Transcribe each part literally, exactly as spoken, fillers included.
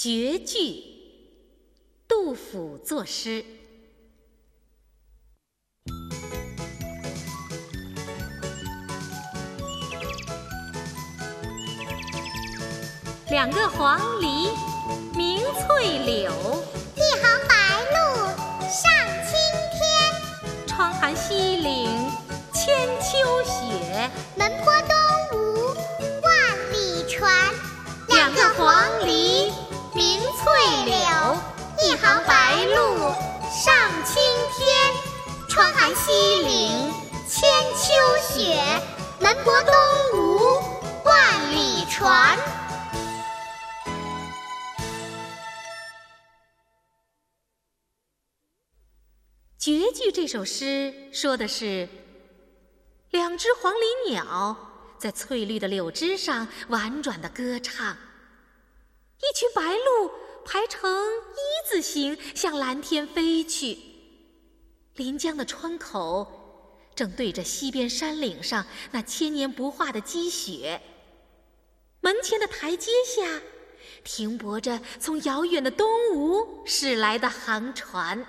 绝句，杜甫作诗。两个黄鹂鸣翠柳， 一行白鹭上青天。 窗含西岭千秋雪， 门泊东吴万里船。 两个黄鹂鸣翠柳，一行白鹭上青天。窗含西岭千秋雪，门泊东吴万里船。绝句这首诗说的是，两只黄鹂鸟在翠绿的柳枝上婉转地歌唱，一群白鹭排成一字形向蓝天飞去。临江的窗口正对着西边山岭上那千年不化的积雪，门前的台阶下停泊着从遥远的东吴驶来的航船。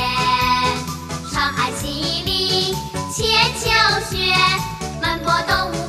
千秋雪，门泊东吴